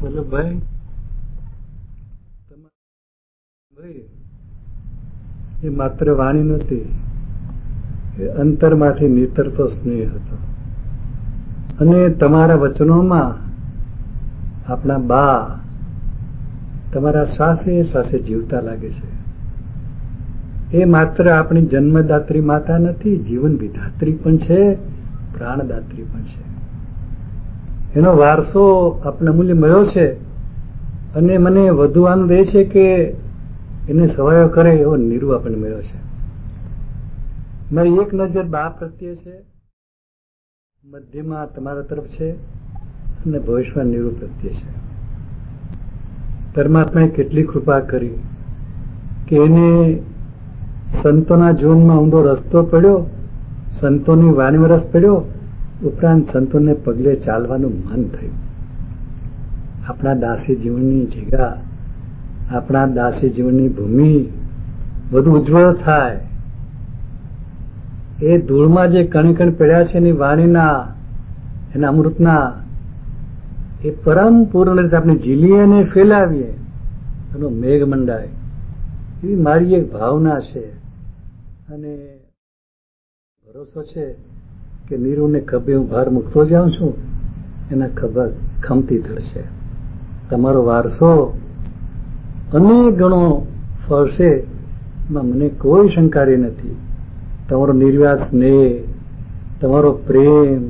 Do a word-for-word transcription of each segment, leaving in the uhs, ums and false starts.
વલ્લભભાઈ, ભાઈ એ માત્ર વાણી નહોતી, એ અંતરમાંથી નીતરતો સ્નેહ હતો. અને તમારા વચનોમાં આપણા બા તમારા શ્વાસે શ્વાસે જીવતા લાગે છે. એ માત્ર આપણી જન્મદાત્રી માતા નથી, જીવન વિધાત્રી પણ છે, પ્રાણદાત્રી પણ છે. એનો વારસો આપણા મૂલ્ય મળ્યો છે. અને મને વધુ આનંદ એ છે કે એને સવાયો કરે એવો નીરુ આપણને મળ્યો છે. મારી એક નજર બા પ્રત્યે છે, મધ્યમાં તમારા તરફ છે, અને ભવિષ્યમાં નીરુ પ્રત્યે છે. પરમાત્માએ કેટલી કૃપા કરી કે એને સંતોના જીવનમાં ઊંડો રસ્તો પડ્યો, સંતોની વાણીમાં રસ પડ્યો, ઉપરાંત સંતોને પગલે ચાલવાનું મન થયું. આપણા દાસી જીવનની જગ્યા, આપણા દાસી જીવનની ભૂમિ વધુ ઉજ્જવળ થાય. એ ધૂળમાં જે કણ કણ પડ્યા છે એની વાણીના, એના અમૃતના, એ પરમ પૂર્ણ રીતે આપણે ઝીલીએ અને ફેલાવીએ એનો મેઘ મંડાય, એવી મારી એક ભાવના છે. અને ભરોસો છે કે નીરુને ખભે હું ભાર મૂકતો જાઉં છું, એના ખભા ખમતી થશે. તમારો વારસો અનેક ગણો ફળશે, એમાં મને કોઈ શંકારી નથી. તમારો નિર્વ્યાસ સ્નેહ, તમારો પ્રેમ,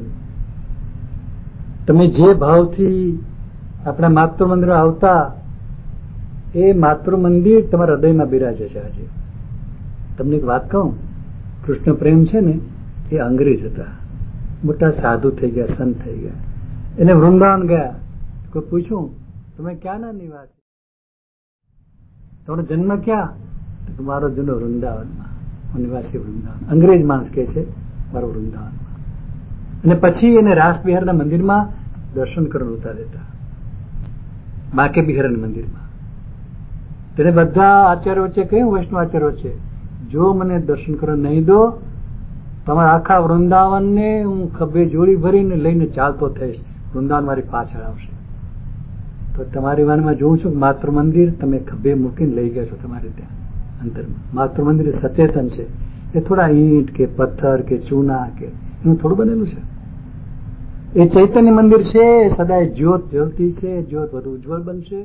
તમે જે ભાવથી આપણા માતૃ મંદિર આવતા, એ માતૃ મંદિર તમારા હૃદયમાં બિરાજે છે. આજે તમને એક વાત કહું, કૃષ્ણ પ્રેમ છે ને એ અંગ્રેજ હતા, મોટા સાધુ થઈ ગયા, સંત થઈ ગયા. એને વૃંદાવન ગયા, કોઈ પૂછ્યું તમે ક્યાંના નિવાસી, તમારો જન્મ ક્યાં? મારો જન્મ વૃંદાવનમાં, હું નિવાસી વૃંદાવન. અંગ્રેજ માણસ કે છે મારો વૃંદાવનમાં. અને પછી એને રાસ બિહારના મંદિરમાં દર્શન કરવા ઉતા દેતા, બાકે બિહારના મંદિરમાં. તેને બધા આચાર્યો વચ્ચે કહ્યું, વૈષ્ણવ આચાર્યો વચ્ચે, જો મને દર્શન કરવા નહીં દો, તમારા આખા વૃંદાવનને હું ખભે જોડી ભરીને લઈને ચાલતો થઈશ, વૃંદાવન મારી પાછળ આવશે. તો તમારી વાનમાં જોઉં છું માતૃ મંદિર તમે ખભે મૂકીને લઈ ગયા છો તમારે ત્યાં અંતરમાં. માતૃ મંદિર સચેતન છે, એ થોડા ઈંટ કે પથ્થર કે ચૂના કે એનું થોડું બનેલું છે. એ ચૈતન્ય મંદિર છે, સદાય જ્યોત જ્વલતી છે, જ્યોત વધુ ઉજ્જવળ બનશે.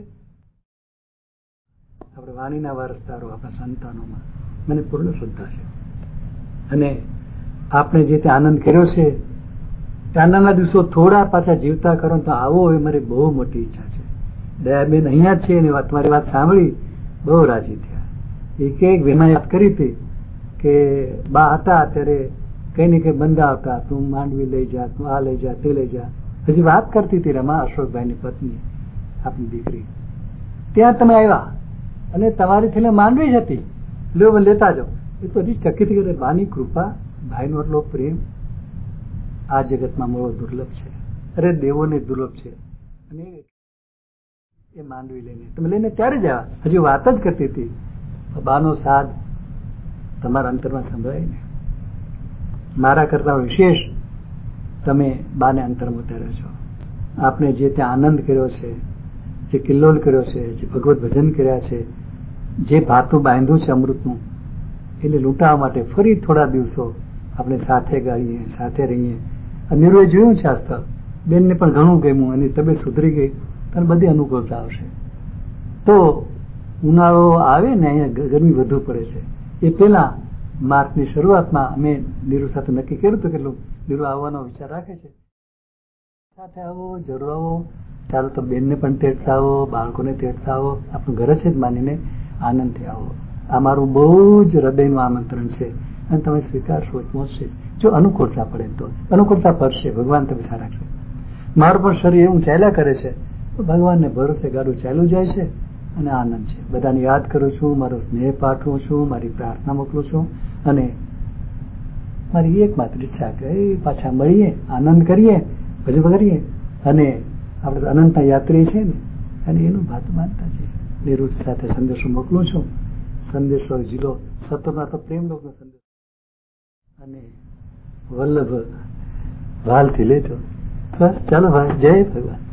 આપણે વાણીના વારસદારો આપણા સંતાનોમાં મને પૂર્ણ શ્રદ્ધા છે. અને આપણે જે તે આનંદ કર્યો છે, તે આનંદના દિવસો થોડા પાછા જીવતા કરો તો આવો, એ મારી બહુ મોટી ઈચ્છા છે. દયાબેન અહીંયા છે, એની વાત તમારી વાત સાંભળી બહુ રાજી થયા. એક એક વેમાં યાદ કરી હતી કે બા હતા ત્યારે કઈ ને કઈ બંધા આવતા, તું માંડવી લઈ જા, તું આ લઈ જા, તે લઈ જા. હજી વાત કરતી હતી રમા, અશોકભાઈની પત્ની, આપની દીકરી. ત્યાં તમે આવ્યા અને તમારી થઈને માંડવી જ હતી, લ્યો લેતા જાઓ. એ તો હજી ચકિત કરે, બાની કૃપા, ભાઈનો એટલો પ્રેમ આ જગતમાં મળવો દુર્લભ છે. અરે દેવોને દુર્લભ છે. અને એ માંડવી લઈને તમે લઈને ત્યારે જ આવ્યા, હજી વાત જ કરતી હતી. બાનો સાદ તમારા અંતરમાં સંભળાય ને, મારા કરતા વિશેષ તમે બાને અંતરમાં ઉતાર્યો છો. આપણે જે ત્યાં આનંદ કર્યો છે, જે કિલ્લોલ કર્યો છે, જે ભગવત ભજન કર્યા છે, જે ભાતું બાંધ્યું છે અમૃતનું, એને લૂંટાવા માટે ફરી થોડા દિવસો આપણે સાથે ગાઈએ, સાથે રહીએ. નીરુએ જોયું છે આ સ્થળ, બેનને પણ ઘણું ગમ્યું, એની તબિયત સુધરી ગઈ, અને બધી અનુકૂળતા આવશે. તો ઉનાળો આવે ને અહીંયા ગરમી વધુ પડે છે, એ પેલા માર્ચની શરૂઆતમાં અમે નીરુ સાથે નક્કી કર્યું હતું કે નીરુ આવવાનો વિચાર રાખે છે, સાથે આવો, જરૂર આવો, ચાલો તો બેનને પણ તેડતા આવો, બાળકોને તેડતા આવો, આપણું ઘર છે જ માનીને આનંદથી આવો. આ મારું બહુ જ હૃદયનું આમંત્રણ છે, અને તમે સ્વીકારશો, પહોંચશે. જો અનુકૂળતા પડે તો અનુકૂળતા પડશે, ભગવાન તમે સારા રાખશે. મારું પણ શરીર એવું ચાલ્યા કરે છે, ભગવાનને ભરોસે ગાડું ચાલ્યું જાય છે, અને આનંદ છે. બધાને યાદ કરું છું, મારો સ્નેહ પાઠવું છું, મારી પ્રાર્થના મોકલું છું, અને મારી એકમાત્ર ઈચ્છા કે પાછા મળીએ, આનંદ કરીએ, ભજન કરીએ, અને આપણે અનંતના યાત્રી છે ને, અને એનું ભાત માનતા છે. નીરુ સાથે સંદેશો મોકલું છું. સંદેશો જિલ્લો સત્તરના તો પ્રેમ લોકનો સંદેશ, અને વલ્લભ વાલથી લેજો. બસ ચાલો ભાઈ, જય ભગવાન.